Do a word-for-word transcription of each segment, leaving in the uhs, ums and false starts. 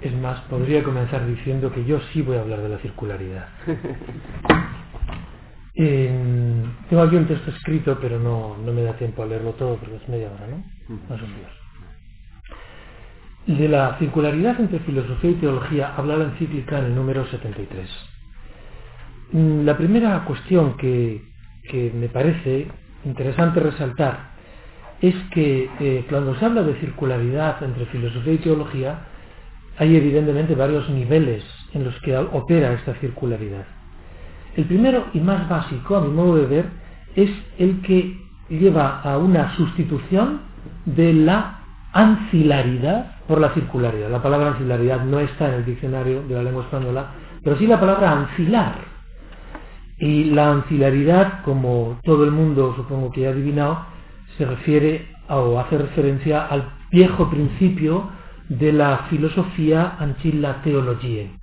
Es más, podría comenzar diciendo que yo sí voy a hablar de la circularidad. Eh, tengo aquí un texto escrito, pero no, no me da tiempo a leerlo todo porque es media hora, ¿no? No son diez. De la circularidad entre filosofía y teología habla la encíclica en el número setenta y tres. La primera cuestión que, que me parece interesante resaltar es que eh, cuando se habla de circularidad entre filosofía y teología hay evidentemente varios niveles en los que opera esta circularidad. El primero y más básico, a mi modo de ver, es el que lleva a una sustitución de la ancilaridad por la circularidad. La palabra ancilaridad no está en el diccionario de la lengua española, pero sí la palabra ancilar. Y la ancilaridad, como todo el mundo supongo que ya ha adivinado, se refiere a, o hace referencia al viejo principio de la filosofía Ancilla Theologiae.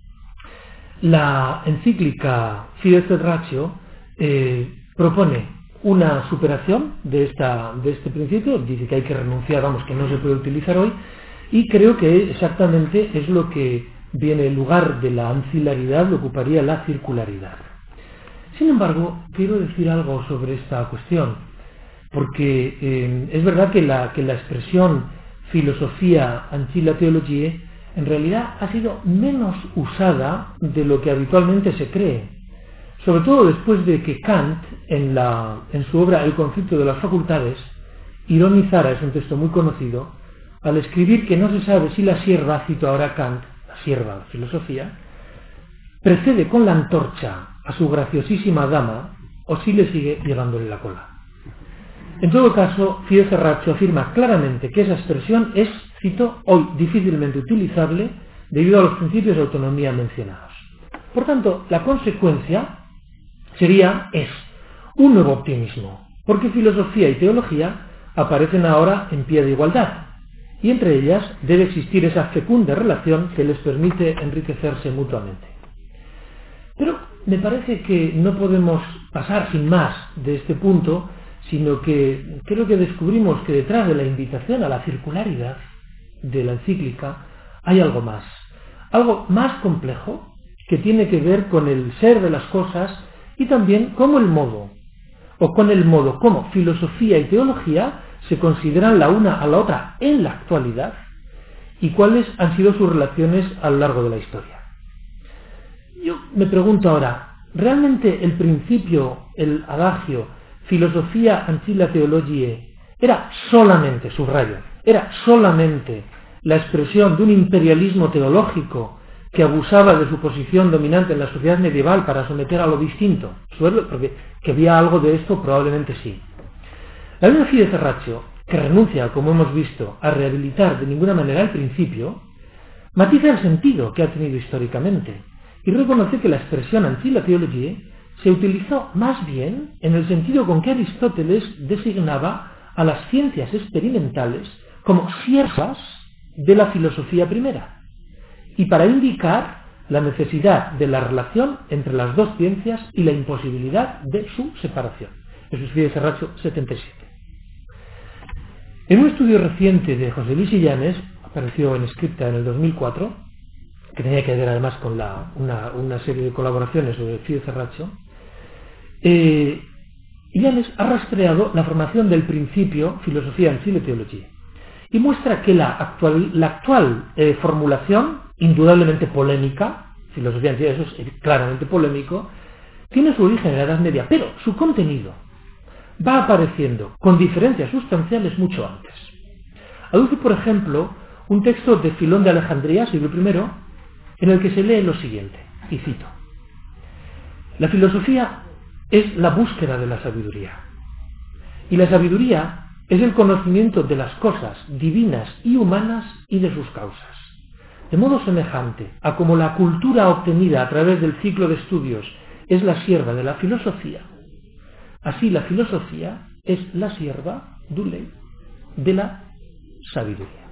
La encíclica Fides et Ratio eh, propone una superación de, esta, de este principio, dice que hay que renunciar, vamos, que no se puede utilizar hoy, y creo que exactamente es lo que viene en lugar de la ancilaridad, lo ocuparía la circularidad. Sin embargo, quiero decir algo sobre esta cuestión, porque eh, es verdad que la, que la expresión filosofía Ancilla Theologiae en realidad ha sido menos usada de lo que habitualmente se cree, sobre todo después de que Kant, en, la, en su obra El conflicto de las facultades, ironizara, es un texto muy conocido, al escribir que no se sabe si la sierva, cito ahora Kant, la sierva, la filosofía, precede con la antorcha a su graciosísima dama o si le sigue llevándole la cola. En todo caso, Fides et Ratio afirma claramente que esa expresión es, cito, hoy difícilmente utilizable debido a los principios de autonomía mencionados. Por tanto, la consecuencia sería, es, un nuevo optimismo, porque filosofía y teología aparecen ahora en pie de igualdad, y entre ellas debe existir esa fecunda relación que les permite enriquecerse mutuamente. Pero me parece que no podemos pasar sin más de este punto, sino que creo que descubrimos que detrás de la invitación a la circularidad de la encíclica hay algo más, algo más complejo que tiene que ver con el ser de las cosas y también cómo el modo, o con el modo como filosofía y teología se consideran la una a la otra en la actualidad y cuáles han sido sus relaciones a lo largo de la historia. Yo me pregunto ahora, ¿realmente el principio, el adagio, filosofía Ancilla Theologiae, era solamente, subrayo, era solamente la expresión de un imperialismo teológico que abusaba de su posición dominante en la sociedad medieval para someter a lo distinto? Porque que había algo de esto, probablemente sí. La misma Fides et Ratio, que renuncia, como hemos visto, a rehabilitar de ninguna manera el principio, matiza el sentido que ha tenido históricamente y reconoce que la expresión Ancilla Theologiae se utilizó más bien en el sentido con que Aristóteles designaba a las ciencias experimentales como siervas de la filosofía primera, y para indicar la necesidad de la relación entre las dos ciencias y la imposibilidad de su separación. Eso es Fides et Ratio setenta y siete. En un estudio reciente de José Luis Illanes, apareció en Scripta en el dos mil cuatro, que tenía que ver además con la, una, una serie de colaboraciones sobre Fides et Ratio, eh, Illanes ha rastreado la formación del principio filosofía Ancilla Theologiae y muestra que la actual, la actual eh, formulación, indudablemente polémica, filosofía Ancilla, eso es claramente polémico, tiene su origen en la Edad Media, pero su contenido va apareciendo con diferencias sustanciales mucho antes. Aduce, por ejemplo, un texto de Filón de Alejandría, siglo primero, en el que se lee lo siguiente, y cito: la filosofía es la búsqueda de la sabiduría, y la sabiduría es el conocimiento de las cosas divinas y humanas y de sus causas. De modo semejante a como la cultura obtenida a través del ciclo de estudios es la sierva de la filosofía, así la filosofía es la sierva, dule, de la sabiduría.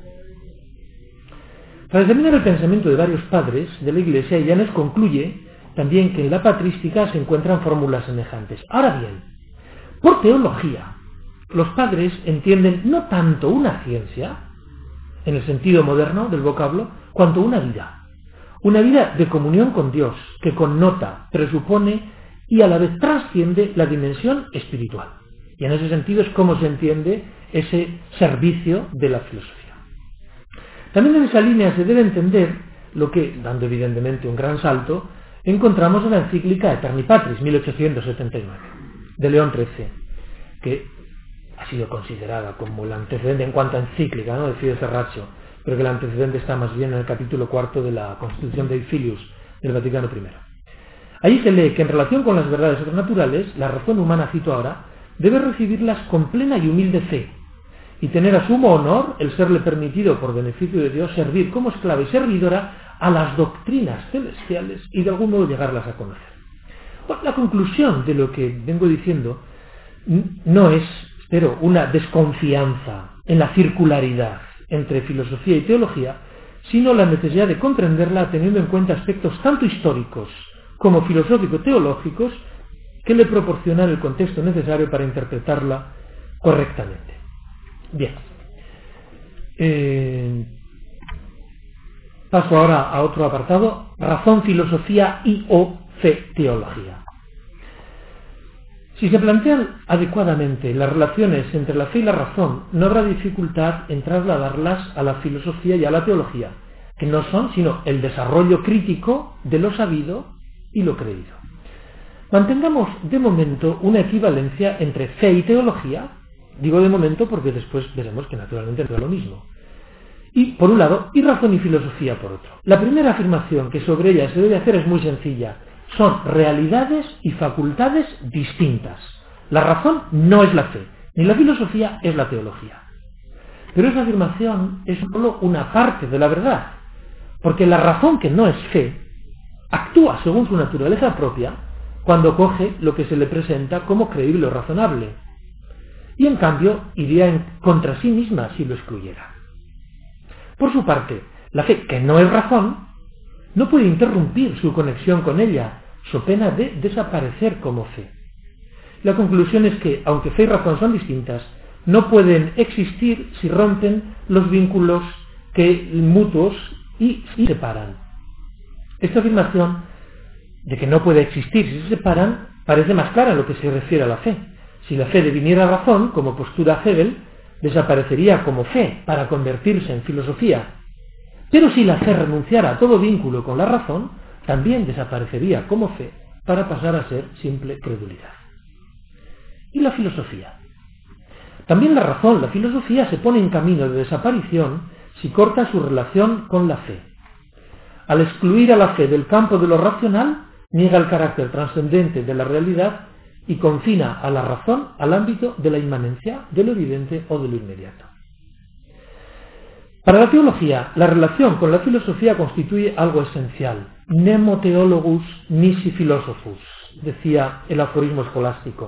Para examinar el pensamiento de varios padres de la Iglesia, Illanes concluye también que en la patrística se encuentran fórmulas semejantes. Ahora bien, por teología, los padres entienden no tanto una ciencia, en el sentido moderno del vocablo, cuanto una vida. Una vida de comunión con Dios, que connota, presupone y a la vez trasciende la dimensión espiritual. Y en ese sentido es como se entiende ese servicio de la filosofía. También en esa línea se debe entender lo que, dando evidentemente un gran salto, encontramos en la encíclica Eterni Patris, mil ochocientos setenta y nueve, de León trece, que ha sido considerada como el antecedente en cuanto a encíclica, ¿no?, de Fides et Ratio, pero que el antecedente está más bien en el capítulo cuarto de la Constitución Dei Filius del Vaticano primero. Allí se lee que en relación con las verdades sobrenaturales, la razón humana, cito ahora, debe recibirlas con plena y humilde fe, y tener a sumo honor el serle permitido por beneficio de Dios servir como esclava y servidora a las doctrinas celestiales y de algún modo llegarlas a conocer. Bueno, la conclusión de lo que vengo diciendo no es, espero, una desconfianza en la circularidad entre filosofía y teología, sino la necesidad de comprenderla teniendo en cuenta aspectos tanto históricos como filosófico-teológicos que le proporcionan el contexto necesario para interpretarla correctamente. Bien. Eh, paso ahora a otro apartado: razón, filosofía y o fe, teología. Si se plantean adecuadamente las relaciones entre la fe y la razón, no habrá dificultad en trasladarlas a la filosofía y a la teología, que no son sino el desarrollo crítico de lo sabido y lo creído. Mantengamos de momento una equivalencia entre fe y teología, digo de momento porque después veremos que naturalmente no es lo mismo, y por un lado, y razón y filosofía por otro. La primera afirmación que sobre ella se debe hacer es muy sencilla: son realidades y facultades distintas. La razón no es la fe, ni la filosofía es la teología. Pero esa afirmación es solo una parte de la verdad, porque la razón, que no es fe, actúa según su naturaleza propia cuando coge lo que se le presenta como creíble o razonable, y en cambio iría en contra sí misma si lo excluyera. Por su parte, la fe, que no es razón, no puede interrumpir su conexión con ella, so pena de desaparecer como fe. La conclusión es que, aunque fe y razón son distintas, no pueden existir si rompen los vínculos que mutuos y se separan. Esta afirmación de que no puede existir si se separan parece más clara en lo que se refiere a la fe. Si la fe deviniera razón, como postura Hegel, desaparecería como fe para convertirse en filosofía. Pero si la fe renunciara a todo vínculo con la razón, también desaparecería como fe para pasar a ser simple credulidad. ¿Y la filosofía? También la razón, la filosofía, se pone en camino de desaparición si corta su relación con la fe. Al excluir a la fe del campo de lo racional, niega el carácter trascendente de la realidad y confina a la razón al ámbito de la inmanencia, de lo evidente o de lo inmediato. Para la teología, la relación con la filosofía constituye algo esencial. Nemo theologus nisi philosophus, decía el aforismo escolástico.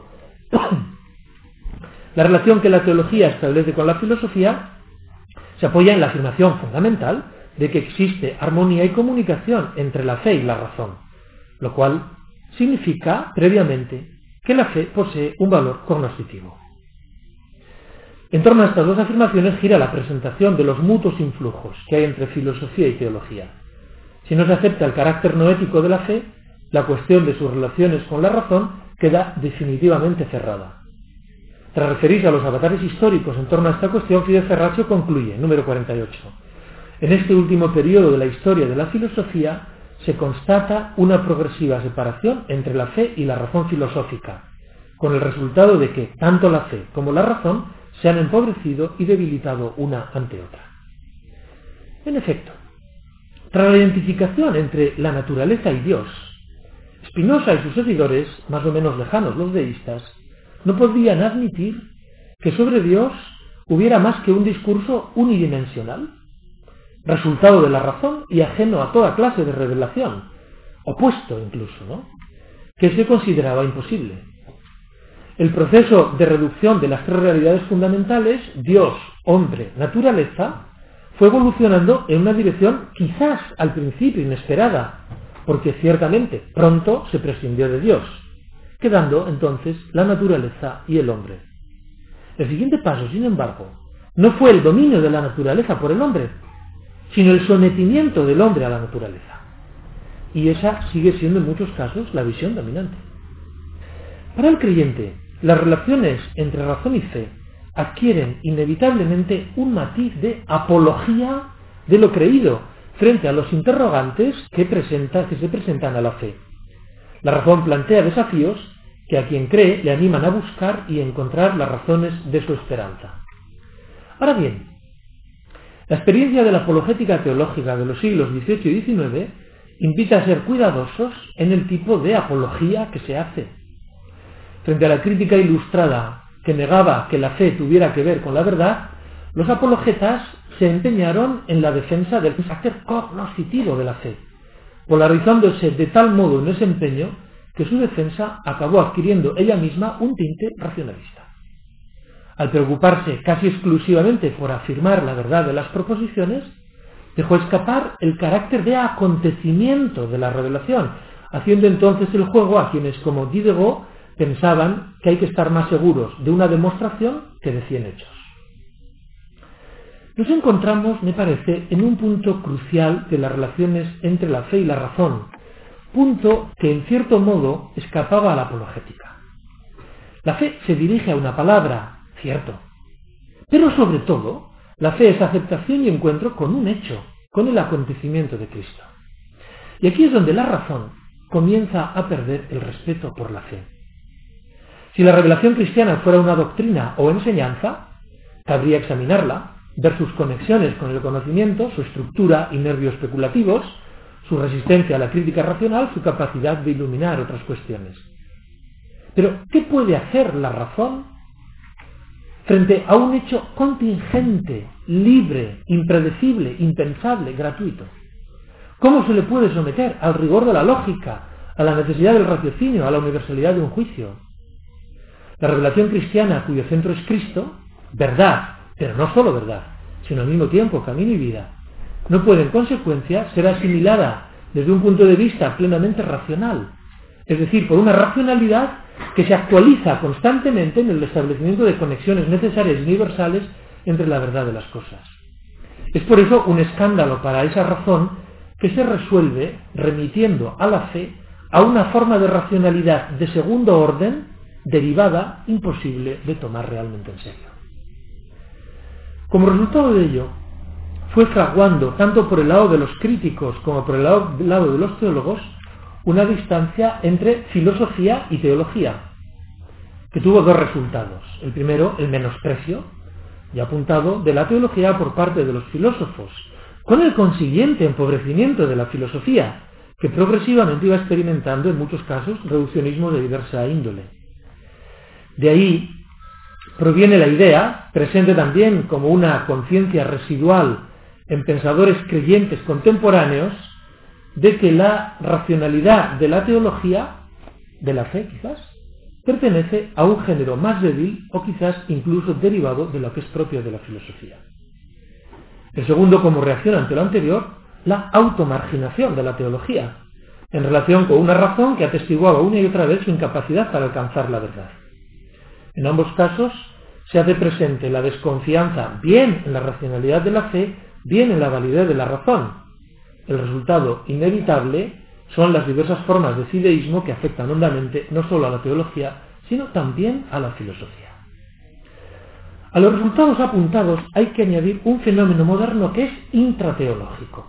La relación que la teología establece con la filosofía se apoya en la afirmación fundamental de que existe armonía y comunicación entre la fe y la razón, lo cual significa previamente que la fe posee un valor cognoscitivo. En torno a estas dos afirmaciones gira la presentación de los mutuos influjos que hay entre filosofía y teología. Si no se acepta el carácter noético de la fe, la cuestión de sus relaciones con la razón queda definitivamente cerrada. Tras referirse a los avatares históricos en torno a esta cuestión, Fides et Ratio concluye, número cuarenta y ocho. En este último periodo de la historia de la filosofía se constata una progresiva separación entre la fe y la razón filosófica, con el resultado de que tanto la fe como la razón se han empobrecido y debilitado una ante otra. En efecto, tras la identificación entre la naturaleza y Dios, Spinoza y sus seguidores, más o menos lejanos los deístas, no podían admitir que sobre Dios hubiera más que un discurso unidimensional, resultado de la razón y ajeno a toda clase de revelación, opuesto incluso, ¿no?, que se consideraba imposible. El proceso de reducción de las tres realidades fundamentales, Dios, hombre, naturaleza, fue evolucionando en una dirección quizás al principio inesperada, porque ciertamente pronto se prescindió de Dios, quedando entonces la naturaleza y el hombre. El siguiente paso, sin embargo, no fue el dominio de la naturaleza por el hombre, sino el sometimiento del hombre a la naturaleza. Y esa sigue siendo en muchos casos la visión dominante. Para el creyente, las relaciones entre razón y fe adquieren inevitablemente un matiz de apología de lo creído frente a los interrogantes que, presenta, que se presentan a la fe. La razón plantea desafíos que a quien cree le animan a buscar y encontrar las razones de su esperanza. Ahora bien, la experiencia de la apologética teológica de los siglos dieciocho y diecinueve invita a ser cuidadosos en el tipo de apología que se hace. Frente a la crítica ilustrada que negaba que la fe tuviera que ver con la verdad, los apologetas se empeñaron en la defensa del carácter cognoscitivo de la fe, polarizándose de tal modo en ese empeño que su defensa acabó adquiriendo ella misma un tinte racionalista. Al preocuparse casi exclusivamente por afirmar la verdad de las proposiciones, dejó escapar el carácter de acontecimiento de la revelación, haciendo entonces el juego a quienes, como Diderot, pensaban que hay que estar más seguros de una demostración que de cien hechos. Nos encontramos, me parece, en un punto crucial de las relaciones entre la fe y la razón, punto que en cierto modo escapaba a la apologética. La fe se dirige a una palabra, cierto, pero sobre todo, la fe es aceptación y encuentro con un hecho, con el acontecimiento de Cristo. Y aquí es donde la razón comienza a perder el respeto por la fe. Si la revelación cristiana fuera una doctrina o enseñanza, cabría examinarla, ver sus conexiones con el conocimiento, su estructura y nervios especulativos, su resistencia a la crítica racional, su capacidad de iluminar otras cuestiones. Pero, ¿qué puede hacer la razón frente a un hecho contingente, libre, impredecible, impensable, gratuito? ¿Cómo se le puede someter al rigor de la lógica, a la necesidad del raciocinio, a la universalidad de un juicio? La revelación cristiana, cuyo centro es Cristo, verdad, pero no solo verdad, sino al mismo tiempo camino y vida, no puede en consecuencia ser asimilada desde un punto de vista plenamente racional, es decir, por una racionalidad que se actualiza constantemente en el establecimiento de conexiones necesarias y universales entre la verdad de las cosas. Es por eso un escándalo para esa razón que se resuelve remitiendo a la fe a una forma de racionalidad de segundo orden, derivada, imposible de tomar realmente en serio. Como resultado de ello, fue fraguando, tanto por el lado de los críticos como por el lado, lado de los teólogos, una distancia entre filosofía y teología, que tuvo dos resultados. El primero, el menosprecio, ya apuntado, de la teología por parte de los filósofos, con el consiguiente empobrecimiento de la filosofía, que progresivamente iba experimentando en muchos casos reduccionismo de diversa índole. De ahí proviene la idea, presente también como una conciencia residual en pensadores creyentes contemporáneos, de que la racionalidad de la teología, de la fe quizás, pertenece a un género más débil o quizás incluso derivado de lo que es propio de la filosofía. El segundo, como reacción ante lo anterior, la automarginación de la teología, en relación con una razón que atestiguaba una y otra vez su incapacidad para alcanzar la verdad. En ambos casos se hace presente la desconfianza bien en la racionalidad de la fe, bien en la validez de la razón. El resultado inevitable son las diversas formas de fideísmo que afectan hondamente no solo a la teología, sino también a la filosofía. A los resultados apuntados hay que añadir un fenómeno moderno que es intrateológico.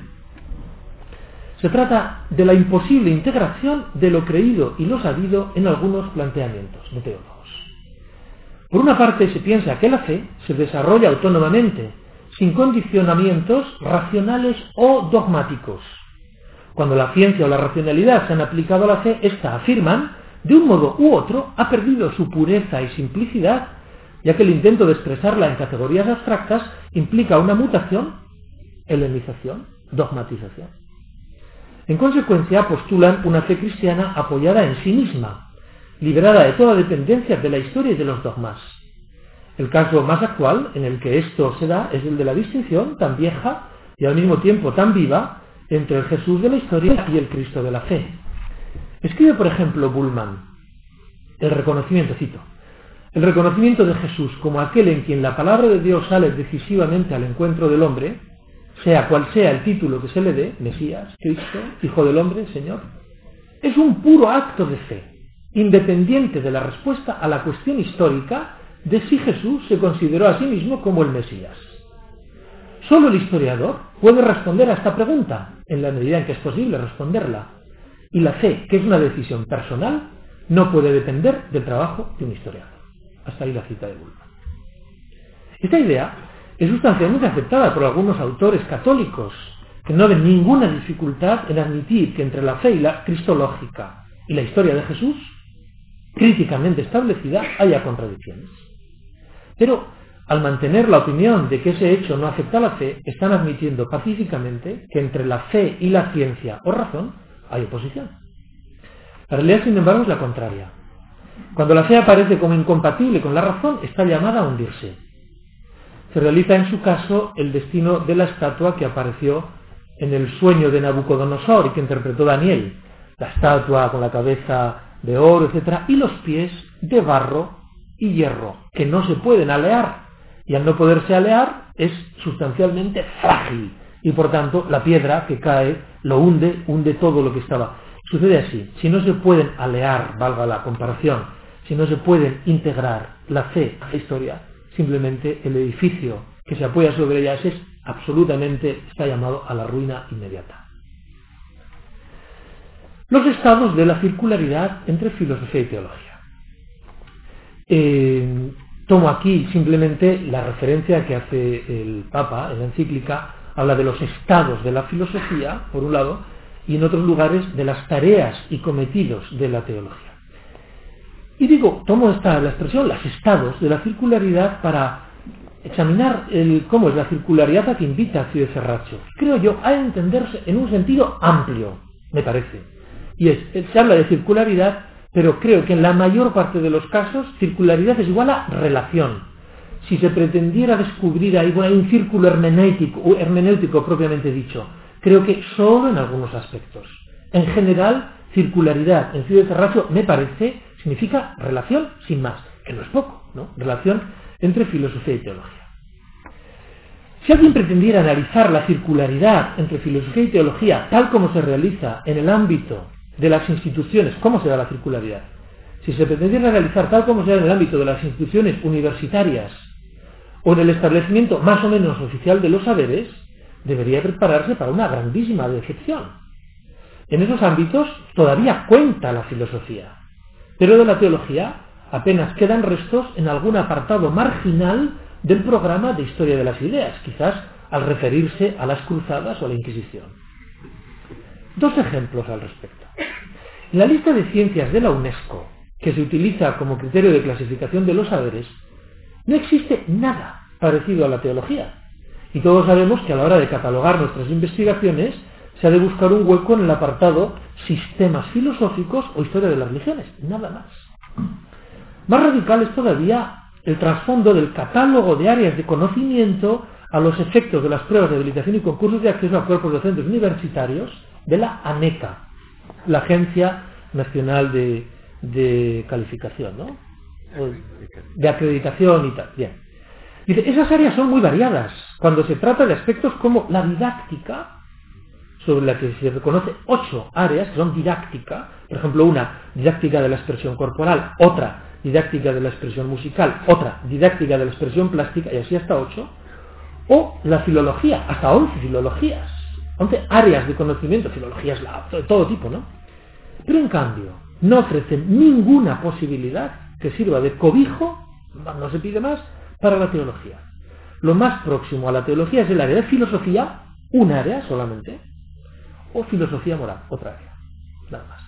Se trata de la imposible integración de lo creído y lo sabido en algunos planteamientos de teólogos. Por una parte se piensa que la fe se desarrolla autónomamente, sin condicionamientos racionales o dogmáticos. Cuando la ciencia o la racionalidad se han aplicado a la fe, ésta, afirman, de un modo u otro, ha perdido su pureza y simplicidad, ya que el intento de expresarla en categorías abstractas implica una mutación, helenización, dogmatización. En consecuencia, postulan una fe cristiana apoyada en sí misma, liberada de toda dependencia de la historia y de los dogmas. El caso más actual en el que esto se da es el de la distinción tan vieja y al mismo tiempo tan viva entre el Jesús de la historia y el Cristo de la fe. Escribe, por ejemplo, Bullmann, el reconocimiento, cito, El reconocimiento de Jesús como aquel en quien la palabra de Dios sale decisivamente al encuentro del hombre, sea cual sea el título que se le dé, Mesías, Cristo, Hijo del Hombre, Señor, es un puro acto de fe, independiente de la respuesta a la cuestión histórica de si Jesús se consideró a sí mismo como el Mesías. Solo el historiador puede responder a esta pregunta, en la medida en que es posible responderla, y la fe, que es una decisión personal, no puede depender del trabajo de un historiador. Hasta ahí la cita de Bultmann. Esta idea es sustancialmente aceptada por algunos autores católicos, que no ven ninguna dificultad en admitir que entre la fe y la cristológica y la historia de Jesús, críticamente establecida, haya contradicciones. Pero, al mantener la opinión de que ese hecho no afecta a la fe, están admitiendo pacíficamente que entre la fe y la ciencia o razón hay oposición. La realidad, sin embargo, es la contraria. Cuando la fe aparece como incompatible con la razón, está llamada a hundirse. Se realiza en su caso el destino de la estatua que apareció en el sueño de Nabucodonosor y que interpretó Daniel. La estatua con la cabeza de oro, etcétera, y los pies de barro y hierro, que no se pueden alear. Y al no poderse alear, es sustancialmente frágil. Y por tanto, la piedra que cae lo hunde, hunde todo lo que estaba. Sucede así. Si no se pueden alear, valga la comparación, si no se pueden integrar la fe a la historia, simplemente el edificio que se apoya sobre ellas es absolutamente, está llamado a la ruina inmediata. Los estados de la circularidad entre filosofía y teología. Eh, tomo aquí simplemente la referencia que hace el Papa en la encíclica, habla de los estados de la filosofía, por un lado, y en otros lugares de las tareas y cometidos de la teología. Y digo, tomo esta la expresión, los estados de la circularidad, para examinar el, cómo es la circularidad a que invita a Cide Ferraccio. Creo yo, a entenderse en un sentido amplio, me parece. Y es, se habla de circularidad, pero creo que en la mayor parte de los casos, circularidad es igual a relación. Si se pretendiera descubrir ahí, bueno, hay un círculo hermenéutico, hermenéutico propiamente dicho, creo que solo en algunos aspectos. En general, circularidad en Cide Ferraccio, me parece, significa relación sin más, que no es poco, ¿no? Relación entre filosofía y teología. Si alguien pretendiera analizar la circularidad entre filosofía y teología tal como se realiza en el ámbito de las instituciones, ¿cómo se da la circularidad? Si se pretendiera analizar tal como se da en el ámbito de las instituciones universitarias o en el establecimiento más o menos oficial de los saberes, debería prepararse para una grandísima decepción. En esos ámbitos todavía cuenta la filosofía, pero de la teología apenas quedan restos en algún apartado marginal del programa de historia de las ideas, quizás al referirse a las cruzadas o a la Inquisición. Dos ejemplos al respecto. En la lista de ciencias de la UNESCO, que se utiliza como criterio de clasificación de los saberes, no existe nada parecido a la teología. Y todos sabemos que a la hora de catalogar nuestras investigaciones se ha de buscar un hueco en el apartado sistemas filosóficos o historia de las religiones, nada más. Más radical es todavía el trasfondo del catálogo de áreas de conocimiento a los efectos de las pruebas de habilitación y concursos de acceso a cuerpos docentes universitarios de la ANECA, la Agencia Nacional de, de Calificación, ¿no? De acreditación y tal. Bien. Dice, esas áreas son muy variadas cuando se trata de aspectos como la didáctica, sobre la que se reconoce ocho áreas que son didáctica, por ejemplo, una didáctica de la expresión corporal, otra didáctica de la expresión musical, otra didáctica de la expresión plástica, y así hasta ocho, o la filología, hasta once filologías, once áreas de conocimiento, filologías de todo tipo, ¿no? Pero en cambio, no ofrecen ninguna posibilidad que sirva de cobijo, no se pide más, para la teología. Lo más próximo a la teología es el área de filosofía, un área solamente, o filosofía moral, otra área, nada más.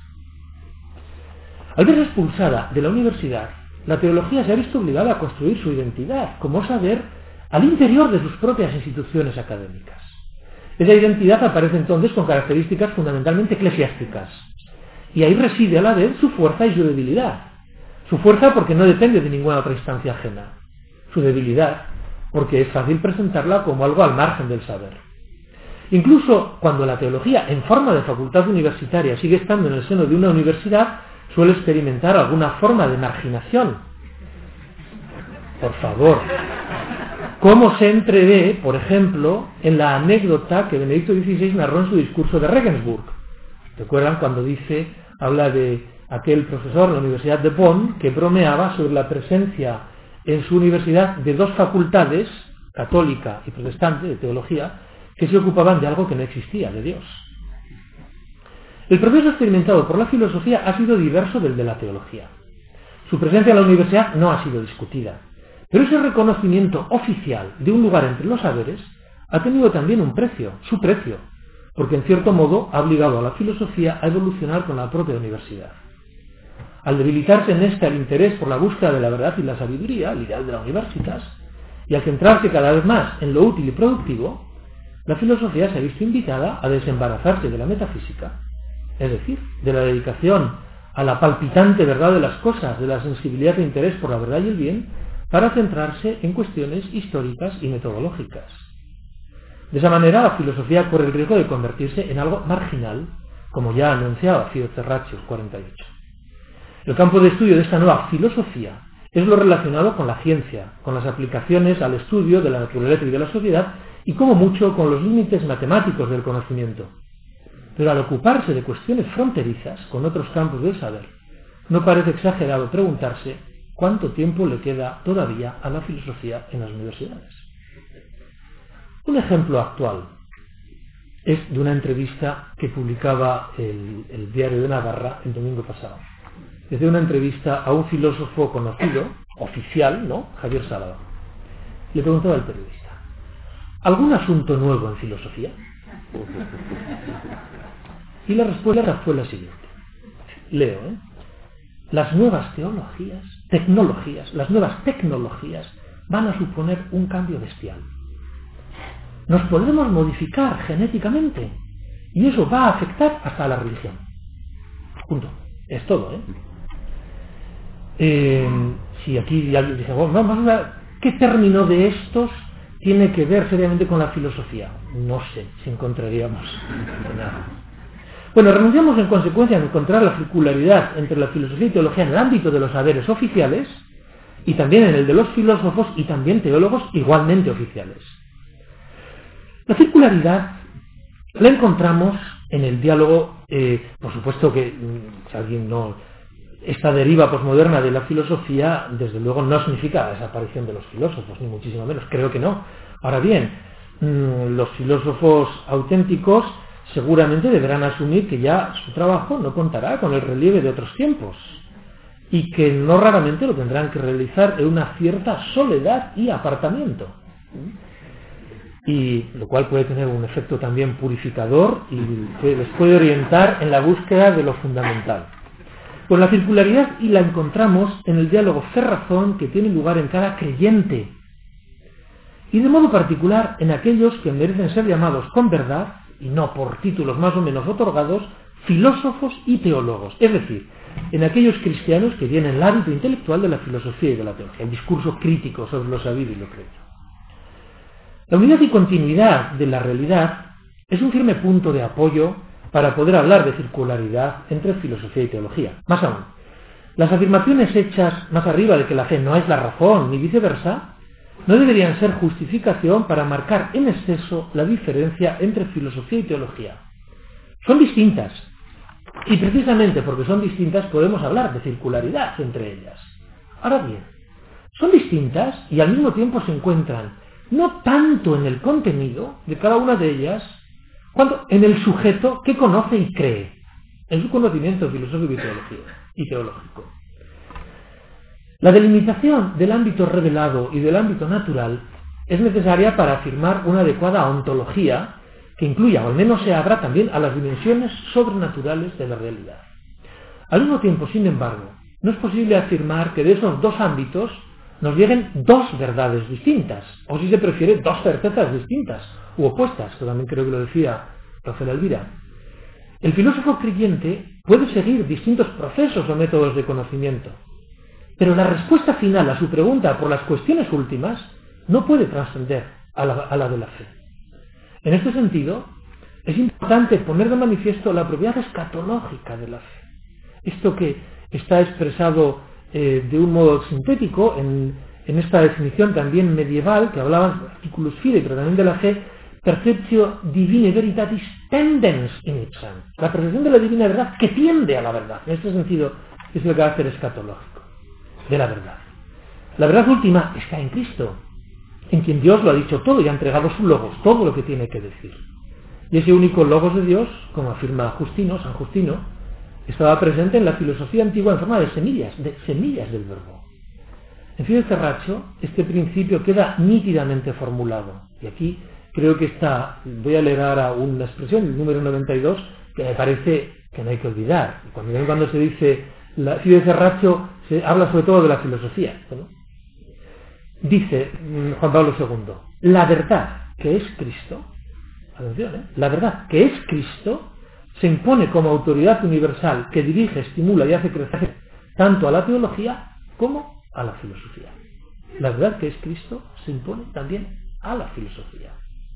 Al verse expulsada de la universidad, la teología se ha visto obligada a construir su identidad como saber al interior de sus propias instituciones académicas. Esa identidad aparece entonces con características fundamentalmente eclesiásticas, y ahí reside a la vez su fuerza y su debilidad. Su fuerza porque no depende de ninguna otra instancia ajena. Su debilidad porque es fácil presentarla como algo al margen del saber. Incluso cuando la teología, en forma de facultad universitaria, sigue estando en el seno de una universidad, suele experimentar alguna forma de marginación. por favor. ¿Cómo se entrevé, por ejemplo, en la anécdota que Benedicto dieciséis narró en su discurso de Regensburg? ¿Recuerdan cuando dice, habla de aquel profesor de la Universidad de Bonn que bromeaba sobre la presencia en su universidad de dos facultades, católica y protestante, de teología, que se ocupaban de algo que no existía, de Dios? El proceso experimentado por la filosofía ha sido diverso del de la teología. Su presencia en la universidad no ha sido discutida, pero ese reconocimiento oficial de un lugar entre los saberes ha tenido también un precio, su precio, porque en cierto modo ha obligado a la filosofía a evolucionar con la propia universidad. Al debilitarse en esta el interés por la búsqueda de la verdad y la sabiduría, el ideal de la universitas, y al centrarse cada vez más en lo útil y productivo, la filosofía se ha visto invitada a desembarazarse de la metafísica, es decir, de la dedicación a la palpitante verdad de las cosas, de la sensibilidad e interés por la verdad y el bien, para centrarse en cuestiones históricas y metodológicas. De esa manera, la filosofía corre el riesgo de convertirse en algo marginal, como ya anunciaba Fio Terraccio cuarenta y ocho. El campo de estudio de esta nueva filosofía es lo relacionado con la ciencia, con las aplicaciones al estudio de la naturaleza y de la sociedad, y como mucho con los límites matemáticos del conocimiento. Pero al ocuparse de cuestiones fronterizas con otros campos del saber, no parece exagerado preguntarse cuánto tiempo le queda todavía a la filosofía en las universidades. Un ejemplo actual es de una entrevista que publicaba el, el Diario de Navarra el domingo pasado. Es de una entrevista a un filósofo conocido, oficial, ¿no? Javier Sálava. Le preguntaba al periodista, ¿algún asunto nuevo en filosofía? Y la respuesta fue la siguiente. Leo, ¿eh? Las nuevas teologías, tecnologías, las nuevas tecnologías van a suponer un cambio bestial. Nos podemos modificar genéticamente y eso va a afectar hasta a la religión. Punto. Es todo, ¿eh? eh si aquí ya dice, bueno, vamos a ver, ¿qué término de estos tiene que ver seriamente con la filosofía? No sé si encontraríamos nada. Bueno, renunciamos en consecuencia a encontrar la circularidad entre la filosofía y teología en el ámbito de los saberes oficiales y también en el de los filósofos y también teólogos igualmente oficiales. La circularidad la encontramos en el diálogo, eh, por supuesto que si alguien no... Esta deriva posmoderna de la filosofía, desde luego, no significa la desaparición de los filósofos, ni muchísimo menos, creo que no. Ahora bien, mmm, los filósofos auténticos seguramente deberán asumir que ya su trabajo no contará con el relieve de otros tiempos y que no raramente lo tendrán que realizar en una cierta soledad y apartamiento, y lo cual puede tener un efecto también purificador y les puede orientar en la búsqueda de lo fundamental. Pues la circularidad y la encontramos en el diálogo fe-razón que tiene lugar en cada creyente y de modo particular en aquellos que merecen ser llamados con verdad y no por títulos más o menos otorgados, filósofos y teólogos, es decir, en aquellos cristianos que tienen el hábito intelectual de la filosofía y de la teología, el discurso crítico sobre lo sabido y lo creído. La unidad y continuidad de la realidad es un firme punto de apoyo para poder hablar de circularidad entre filosofía y teología. Más aún, las afirmaciones hechas más arriba de que la fe no es la razón ni viceversa, no deberían ser justificación para marcar en exceso la diferencia entre filosofía y teología. Son distintas, y precisamente porque son distintas podemos hablar de circularidad entre ellas. Ahora bien, son distintas y al mismo tiempo se encuentran no tanto en el contenido de cada una de ellas, cuanto en el sujeto que conoce y cree, en su conocimiento filosófico y, teología, y teológico. La delimitación del ámbito revelado y del ámbito natural es necesaria para afirmar una adecuada ontología que incluya, o al menos se abra también a las dimensiones sobrenaturales de la realidad. Al mismo tiempo, sin embargo, no es posible afirmar que de esos dos ámbitos nos lleguen dos verdades distintas, o si se prefiere, dos certezas distintas, u opuestas, que también creo que lo decía Rafael Elvira. El filósofo creyente puede seguir distintos procesos o métodos de conocimiento, pero la respuesta final a su pregunta por las cuestiones últimas no puede trascender a la, a la de la fe. En este sentido, es importante poner de manifiesto la propiedad escatológica de la fe. Esto que está expresado eh, de un modo sintético en, en esta definición también medieval, que hablaba articulus fidei, pero también de la fe, perceptio divinae veritatis tendens in ipsam, la percepción de la divina verdad que tiende a la verdad. En este sentido es el carácter escatológico de la verdad. La verdad última está en Cristo, en quien Dios lo ha dicho todo y ha entregado su logos, todo lo que tiene que decir. Y ese único logos de Dios, como afirma Justino, San Justino, estaba presente en la filosofía antigua en forma de semillas, de semillas del verbo. En Fides Terratio, este principio queda nítidamente formulado. Y aquí creo que está, voy a leer ahora una expresión, el número noventa y dos, que me parece que no hay que olvidar. Cuando, cuando se dice la Fides Terratio, se habla sobre todo de la filosofía, ¿no? Dice Juan Pablo segundo, la verdad que es Cristo, atención, ¿eh? La verdad que es Cristo se impone como autoridad universal que dirige, estimula y hace crecer tanto a la teología como a la filosofía. La verdad que es Cristo se impone también a la filosofía.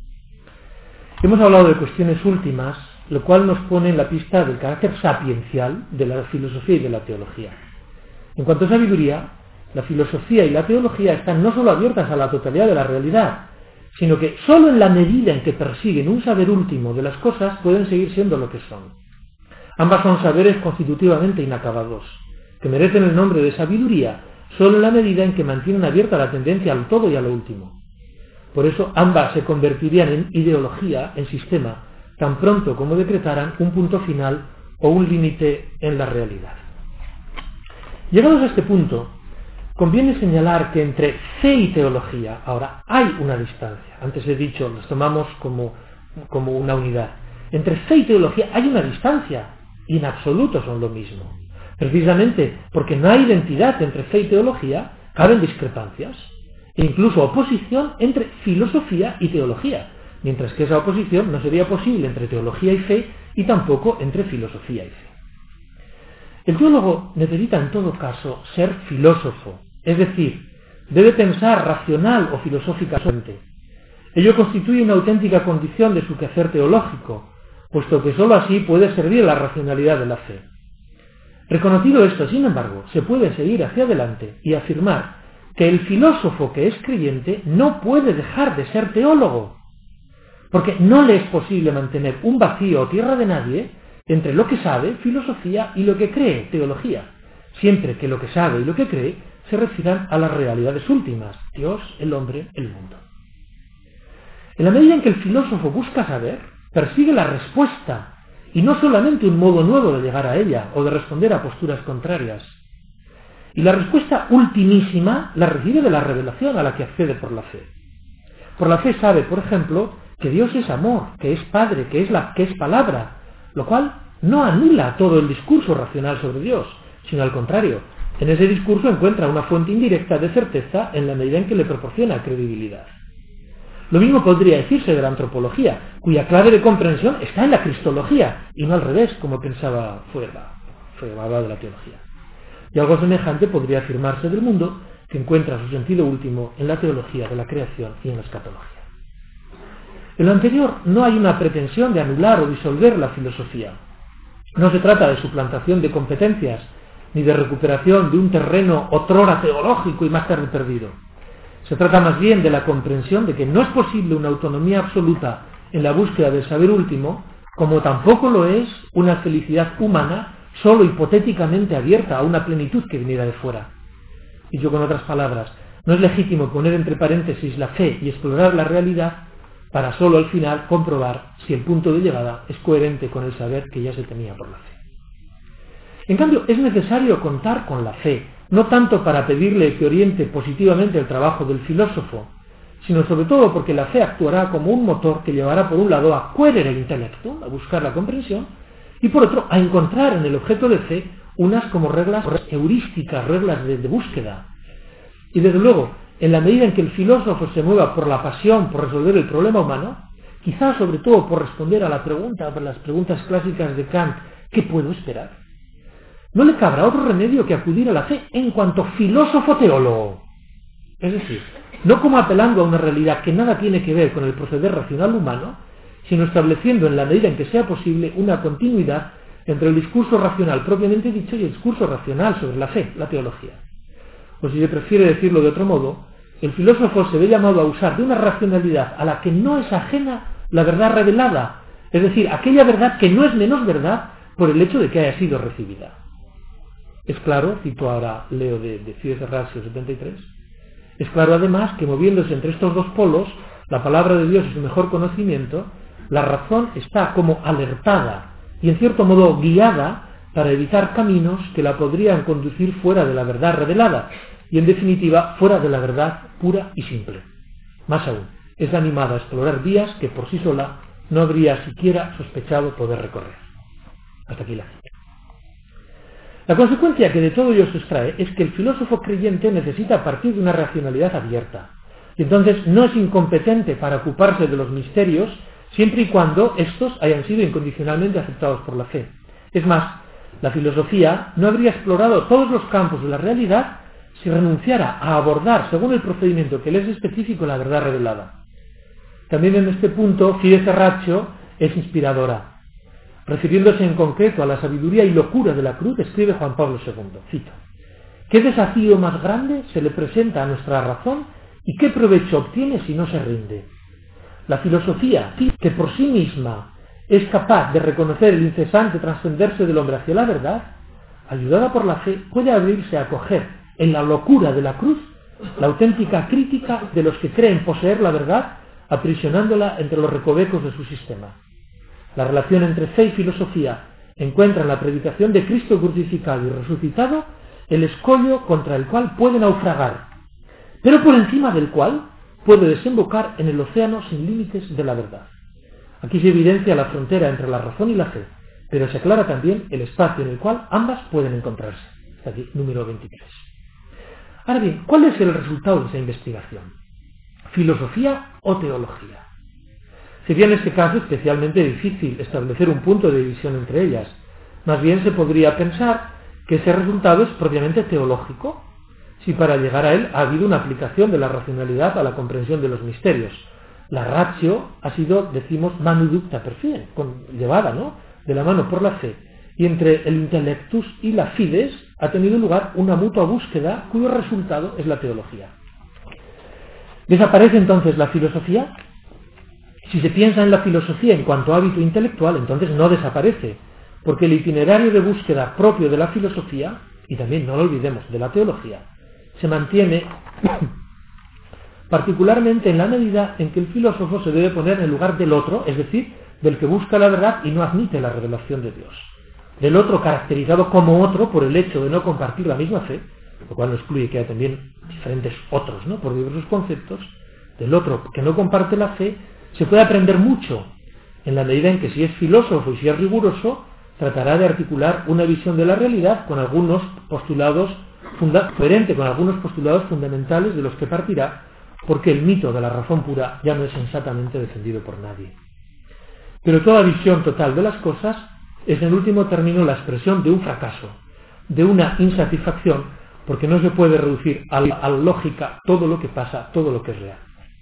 Hemos hablado de cuestiones últimas, lo cual nos pone en la pista del carácter sapiencial de la filosofía y de la teología. En cuanto a sabiduría, la filosofía y la teología están no solo abiertas a la totalidad de la realidad, sino que sólo en la medida en que persiguen un saber último de las cosas pueden seguir siendo lo que son. Ambas son saberes constitutivamente inacabados, que merecen el nombre de sabiduría sólo en la medida en que mantienen abierta la tendencia al todo y a lo último. Por eso ambas se convertirían en ideología, en sistema, tan pronto como decretaran un punto final o un límite en la realidad. Llegados a este punto, conviene señalar que entre fe y teología ahora hay una distancia. Antes he dicho, las tomamos como, como una unidad. Entre fe y teología hay una distancia, y en absoluto son lo mismo. Precisamente porque no hay identidad entre fe y teología, caben discrepancias, e incluso oposición entre filosofía y teología, mientras que esa oposición no sería posible entre teología y fe, y tampoco entre filosofía y fe. El teólogo necesita en todo caso ser filósofo, es decir, debe pensar racional o filosóficamente. Ello constituye una auténtica condición de su quehacer teológico, puesto que sólo así puede servir la racionalidad de la fe. Reconocido esto, sin embargo, se puede seguir hacia adelante y afirmar que el filósofo que es creyente no puede dejar de ser teólogo, porque no le es posible mantener un vacío o tierra de nadie entre lo que sabe, filosofía, y lo que cree, teología, siempre que lo que sabe y lo que cree se refieran a las realidades últimas, Dios, el hombre, el mundo. En la medida en que el filósofo busca saber, persigue la respuesta, y no solamente un modo nuevo de llegar a ella, o de responder a posturas contrarias. Y la respuesta ultimísima la recibe de la revelación a la que accede por la fe. Por la fe sabe, por ejemplo, que Dios es amor, que es Padre, que es, la, que es palabra, lo cual no anula todo el discurso racional sobre Dios, sino al contrario, en ese discurso encuentra una fuente indirecta de certeza en la medida en que le proporciona credibilidad. Lo mismo podría decirse de la antropología, cuya clave de comprensión está en la cristología, y no al revés, como pensaba Feuerbach, Feuerbach de la teología. Y algo semejante podría afirmarse del mundo, que encuentra su sentido último en la teología de la creación y en la escatología. En lo anterior no hay una pretensión de anular o disolver la filosofía. No se trata de suplantación de competencias, ni de recuperación de un terreno otrora teológico y más tarde perdido. Se trata más bien de la comprensión de que no es posible una autonomía absoluta en la búsqueda del saber último, como tampoco lo es una felicidad humana solo hipotéticamente abierta a una plenitud que viniera de fuera. Y yo, con otras palabras, no es legítimo poner entre paréntesis la fe y explorar la realidad para solo al final comprobar si el punto de llegada es coherente con el saber que ya se tenía por la fe. En cambio, es necesario contar con la fe, no tanto para pedirle que oriente positivamente el trabajo del filósofo, sino sobre todo porque la fe actuará como un motor que llevará por un lado a querer el intelecto, a buscar la comprensión, y por otro a encontrar en el objeto de fe unas como reglas heurísticas, reglas de, de búsqueda. Y desde luego, en la medida en que el filósofo se mueva por la pasión por resolver el problema humano, quizás sobre todo por responder a la pregunta, a las preguntas clásicas de Kant, ¿qué puedo esperar?, no le cabrá otro remedio que acudir a la fe en cuanto filósofo teólogo. Es decir, no como apelando a una realidad que nada tiene que ver con el proceder racional humano, sino estableciendo en la medida en que sea posible una continuidad entre el discurso racional propiamente dicho y el discurso racional sobre la fe, la teología. o si se prefiere decirlo de otro modo, el filósofo se ve llamado a usar de una racionalidad a la que no es ajena la verdad revelada, es decir, aquella verdad que no es menos verdad por el hecho de que haya sido recibida. Es claro, cito ahora, leo de, de Fides Ratio setenta y tres, es claro además que moviéndose entre estos dos polos, la palabra de Dios y su mejor conocimiento, la razón está como alertada y en cierto modo guiada para evitar caminos que la podrían conducir fuera de la verdad revelada y en definitiva fuera de la verdad pura y simple. Más aún, es animada a explorar vías que por sí sola no habría siquiera sospechado poder recorrer. Hasta aquí la cita. La consecuencia que de todo ello se extrae es que el filósofo creyente necesita partir de una racionalidad abierta, y entonces no es incompetente para ocuparse de los misterios siempre y cuando estos hayan sido incondicionalmente aceptados por la fe. Es más, la filosofía no habría explorado todos los campos de la realidad si renunciara a abordar, según el procedimiento que le es específico, la verdad revelada. También en este punto, Fides Ratio es inspiradora. Refiriéndose en concreto a la sabiduría y locura de la cruz, escribe Juan Pablo segundo, cito: ¿qué desafío más grande se le presenta a nuestra razón y qué provecho obtiene si no se rinde? La filosofía, que por sí misma es capaz de reconocer el incesante trascenderse del hombre hacia la verdad, ayudada por la fe, puede abrirse a acoger en la locura de la cruz la auténtica crítica de los que creen poseer la verdad, aprisionándola entre los recovecos de su sistema. La relación entre fe y filosofía encuentra en la predicación de Cristo crucificado y resucitado el escollo contra el cual puede naufragar, pero por encima del cual puede desembocar en el océano sin límites de la verdad. Aquí se evidencia la frontera entre la razón y la fe, pero se aclara también el espacio en el cual ambas pueden encontrarse. Está aquí, número veintitrés. Ahora bien, ¿cuál es el resultado de esa investigación? ¿Filosofía o teología? Sería en este caso especialmente difícil establecer un punto de división entre ellas. Más bien se podría pensar que ese resultado es propiamente teológico, si para llegar a él ha habido una aplicación de la racionalidad a la comprensión de los misterios. La ratio ha sido, decimos, manu ducta per fide, llevada, ¿no?, de la mano por la fe, y entre el intellectus y la fides ha tenido lugar una mutua búsqueda cuyo resultado es la teología. ¿Desaparece entonces la filosofía? Si se piensa en la filosofía en cuanto a hábito intelectual, entonces no desaparece, porque el itinerario de búsqueda propio de la filosofía, y también no lo olvidemos, de la teología, se mantiene particularmente en la medida en que el filósofo se debe poner en el lugar del otro, es decir, del que busca la verdad y no admite la revelación de Dios. Del otro caracterizado como otro por el hecho de no compartir la misma fe, lo cual no excluye que haya también diferentes otros, ¿no?, por diversos conceptos. Del otro que no comparte la fe se puede aprender mucho, en la medida en que si es filósofo y si es riguroso, tratará de articular una visión de la realidad con algunos postulados funda- coherente con algunos postulados fundamentales de los que partirá, porque el mito de la razón pura ya no es sensatamente defendido por nadie. Pero toda visión total de las cosas es en último término la expresión de un fracaso, de una insatisfacción, porque no se puede reducir a la, a la lógica todo lo que pasa, todo lo que es real.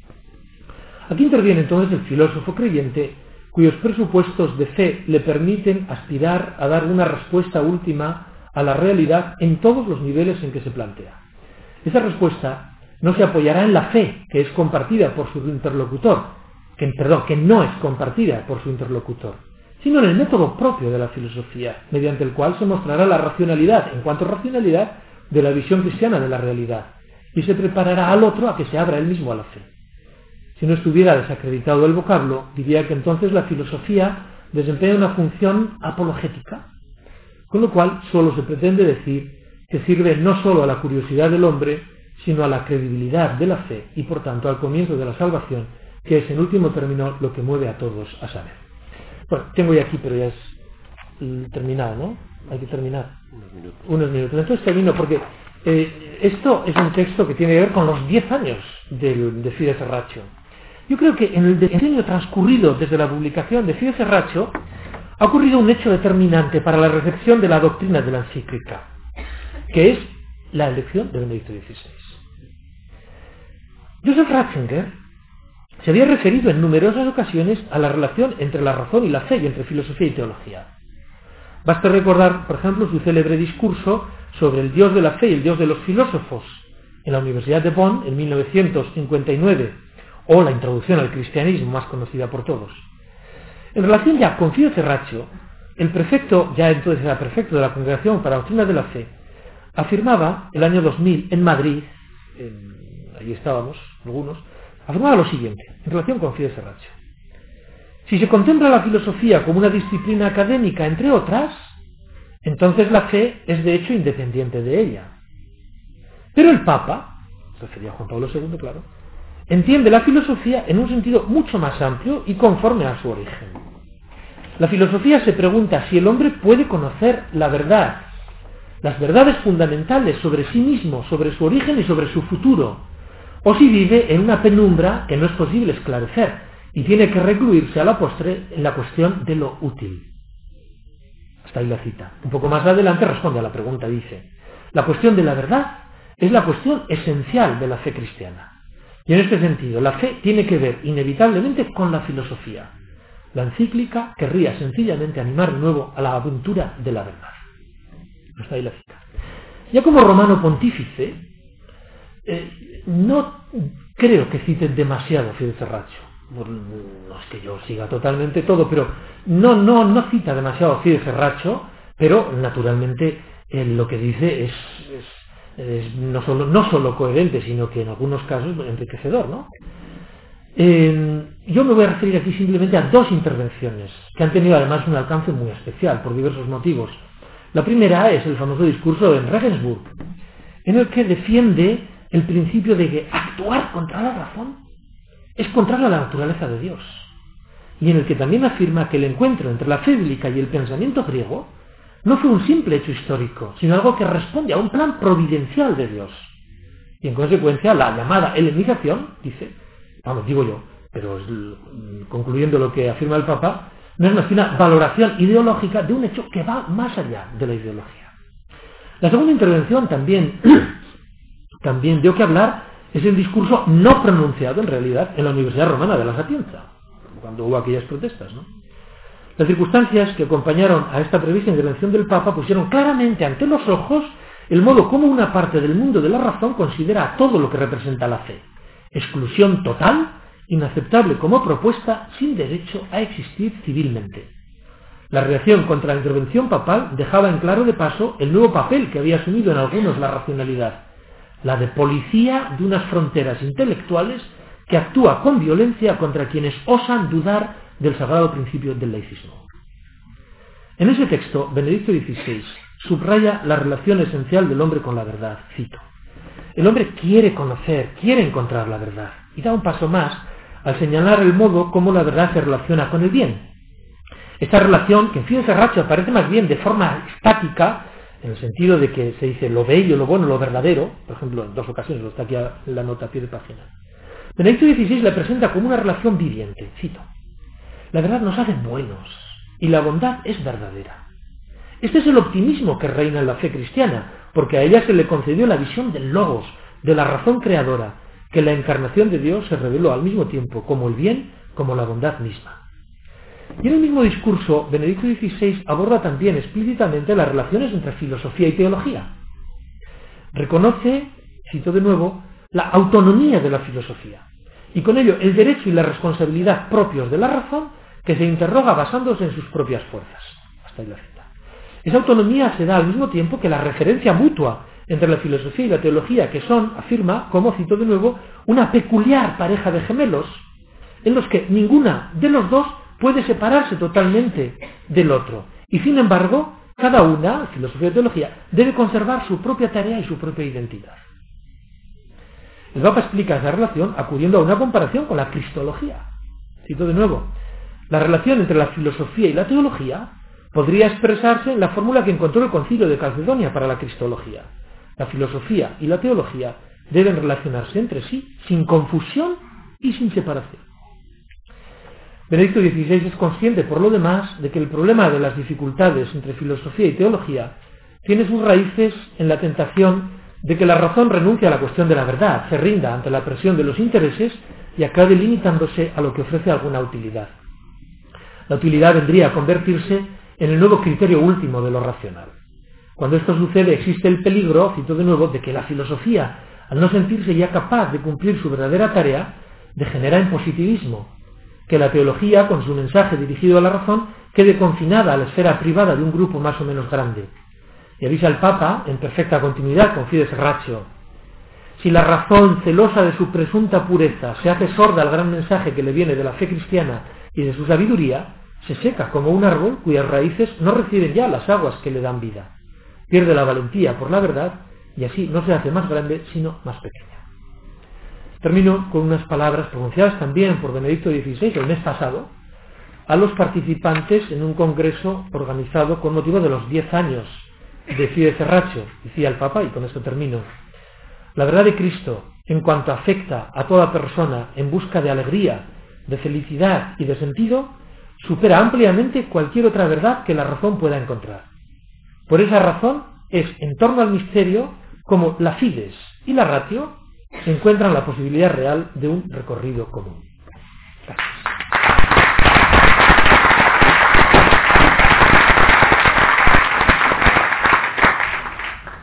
Aquí interviene entonces el filósofo creyente, cuyos presupuestos de fe le permiten aspirar a dar una respuesta última a la realidad en todos los niveles en que se plantea. Esa respuesta no se apoyará en la fe que es compartida por su interlocutor, que, perdón, que no es compartida por su interlocutor, sino en el método propio de la filosofía, mediante el cual se mostrará la racionalidad, en cuanto a racionalidad, de la visión cristiana de la realidad, y se preparará al otro a que se abra él mismo a la fe. Si no estuviera desacreditado el vocablo, diría que entonces la filosofía desempeña una función apologética, con lo cual solo se pretende decir que sirve no solo a la curiosidad del hombre, sino a la credibilidad de la fe y por tanto al comienzo de la salvación, que es en último término lo que mueve a todos a saber. Bueno, tengo ya aquí, pero ya es terminado, ¿no? Hay que terminar. Unos minutos. Unos minutos. Entonces termino porque eh, esto es un texto que tiene que ver con los diez años del, de Fides Ratio. Yo creo que en el decenio transcurrido desde la publicación de Fides Ratio ha ocurrido un hecho determinante para la recepción de la doctrina de la encíclica, que es la elección de Benedicto dieciséis. Joseph Ratzinger se había referido en numerosas ocasiones a la relación entre la razón y la fe y entre filosofía y teología. Basta recordar, por ejemplo, su célebre discurso sobre el Dios de la fe y el Dios de los filósofos, en la Universidad de Bonn en mil novecientos cincuenta y nueve, o la Introducción al Cristianismo, más conocida por todos. En relación ya con Fío Cerracho, el prefecto, ya entonces era prefecto de la Congregación para la Doctrina de la Fe, afirmaba el año dos mil en Madrid, en, allí estábamos algunos, afirmaba lo siguiente en relación con Fío Cerracho: si se contempla la filosofía como una disciplina académica, entre otras, entonces la fe es de hecho independiente de ella. Pero el Papa, refería a Juan Pablo segundo, claro, entiende la filosofía en un sentido mucho más amplio y conforme a su origen. La filosofía se pregunta si el hombre puede conocer la verdad, las verdades fundamentales sobre sí mismo, sobre su origen y sobre su futuro, o si vive en una penumbra que no es posible esclarecer y tiene que recluirse a la postre en la cuestión de lo útil. Hasta ahí la cita. Un poco más adelante responde a la pregunta, dice: la cuestión de la verdad es la cuestión esencial de la fe cristiana. Y en este sentido, la fe tiene que ver inevitablemente con la filosofía. La encíclica querría sencillamente animar de nuevo a la aventura de la verdad. Hasta ahí la cita. Ya como romano pontífice, eh, no creo que cite demasiado Fío Cerracho. No es que yo siga totalmente todo, pero no, no, no cita demasiado Fío Cerracho, pero naturalmente eh, lo que dice es, es, es no, solo, no solo coherente, sino que en algunos casos enriquecedor, ¿no? Eh, yo me voy a referir aquí simplemente a dos intervenciones que han tenido además un alcance muy especial por diversos motivos. La primera es el famoso discurso en Regensburg, en el que defiende el principio de que actuar contra la razón es contrario a la naturaleza de Dios, y en el que también afirma que el encuentro entre la fe bíblica y el pensamiento griego no fue un simple hecho histórico, sino algo que responde a un plan providencial de Dios. Y en consecuencia la llamada helenización, dice, vamos, digo yo, pero concluyendo lo que afirma el Papa, no es más que una valoración ideológica de un hecho que va más allá de la ideología. La segunda intervención también, también dio que hablar es el discurso no pronunciado en realidad en la Universidad Romana de la Sapienza, cuando hubo aquellas protestas, ¿no? Las circunstancias que acompañaron a esta prevista intervención del Papa pusieron claramente ante los ojos el modo como una parte del mundo de la razón considera todo lo que representa la fe. Exclusión total, inaceptable como propuesta, sin derecho a existir civilmente. La reacción contra la intervención papal dejaba en claro de paso el nuevo papel que había asumido en algunos la racionalidad, la de policía de unas fronteras intelectuales que actúa con violencia contra quienes osan dudar del sagrado principio del laicismo. En ese texto, Benedicto dieciséis subraya la relación esencial del hombre con la verdad, cito: el hombre quiere conocer, quiere encontrar la verdad, y da un paso más al señalar el modo como la verdad se relaciona con el bien. Esta relación, que en Fío Cerracho aparece más bien de forma estática, en el sentido de que se dice lo bello, lo bueno, lo verdadero, por ejemplo, en dos ocasiones, lo está aquí en la nota a pie de página. Benedicto dieciséis la presenta como una relación viviente, cito: la verdad nos hace buenos, y la bondad es verdadera. Este es el optimismo que reina en la fe cristiana, porque a ella se le concedió la visión del Logos, de la razón creadora, que la encarnación de Dios se reveló al mismo tiempo como el bien, como la bondad misma. Y en el mismo discurso, Benedicto dieciséis aborda también explícitamente las relaciones entre filosofía y teología. Reconoce, cito de nuevo, la autonomía de la filosofía, y con ello el derecho y la responsabilidad propios de la razón, que se interroga basándose en sus propias fuerzas. Hasta ahí la cita. Esa autonomía se da al mismo tiempo que la referencia mutua entre la filosofía y la teología, que son, afirma, como cito de nuevo, una peculiar pareja de gemelos, en los que ninguna de los dos puede separarse totalmente del otro. Y sin embargo, cada una, filosofía y teología, debe conservar su propia tarea y su propia identidad. El Papa explica esa relación acudiendo a una comparación con la cristología. Cito de nuevo: la relación entre la filosofía y la teología podría expresarse en la fórmula que encontró el Concilio de Calcedonia para la cristología. La filosofía y la teología deben relacionarse entre sí sin confusión y sin separación. Benedicto dieciséis es consciente, por lo demás, de que el problema de las dificultades entre filosofía y teología tiene sus raíces en la tentación de que la razón renuncie a la cuestión de la verdad, se rinda ante la presión de los intereses y acabe limitándose a lo que ofrece alguna utilidad. La utilidad vendría a convertirse en el nuevo criterio último de lo racional. Cuando esto sucede, existe el peligro, cito de nuevo, de que la filosofía al no sentirse ya capaz de cumplir su verdadera tarea, degenera en positivismo, que la teología, con su mensaje dirigido a la razón, quede confinada a la esfera privada de un grupo más o menos grande. Y avisa el Papa, en perfecta continuidad con Fides Ratio: si la razón, celosa de su presunta pureza, se hace sorda al gran mensaje que le viene de la fe cristiana y de su sabiduría, se seca como un árbol cuyas raíces no reciben ya las aguas que le dan vida. Pierde la valentía por la verdad y así no se hace más grande, sino más pequeña. Termino con unas palabras pronunciadas también por Benedicto dieciséis el mes pasado a los participantes en un congreso organizado con motivo de los diez años de Fides Ratio. Decía el Papa, y con esto termino: la verdad de Cristo, en cuanto afecta a toda persona en busca de alegría, de felicidad y de sentido, supera ampliamente cualquier otra verdad que la razón pueda encontrar. Por esa razón es en torno al misterio como la Fides y la Ratio encuentran la posibilidad real de un recorrido común. Gracias.